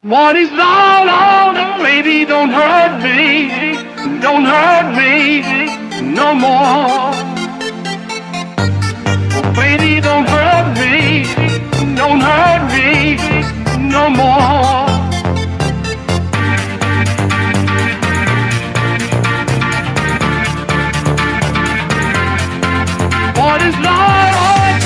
What is love, love, baby, don't hurt me no more. Oh, baby, don't hurt me no more. What is love?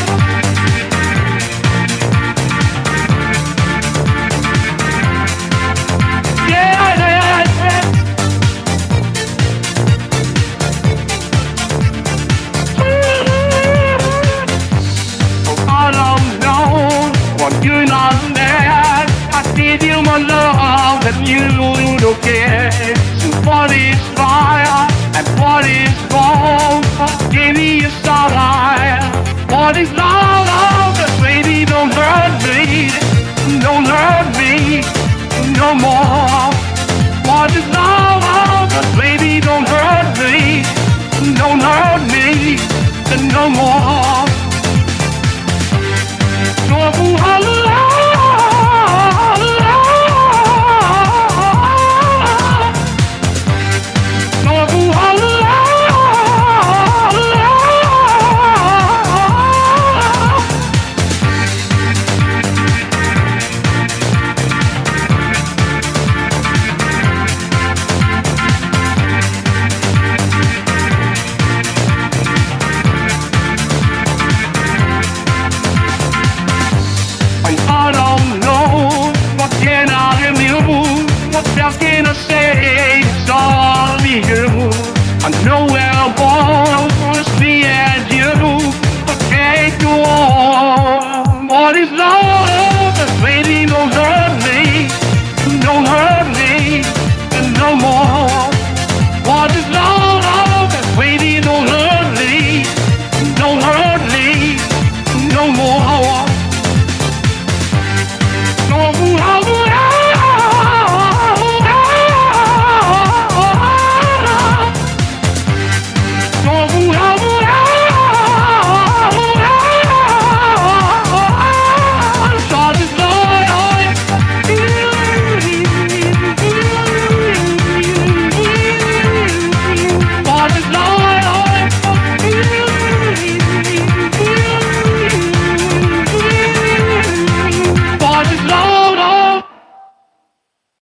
You're not there. I gave you my love and you don't care. So what is fire and what is wrong? Give me a starlight. What is love? Baby, don't hurt me.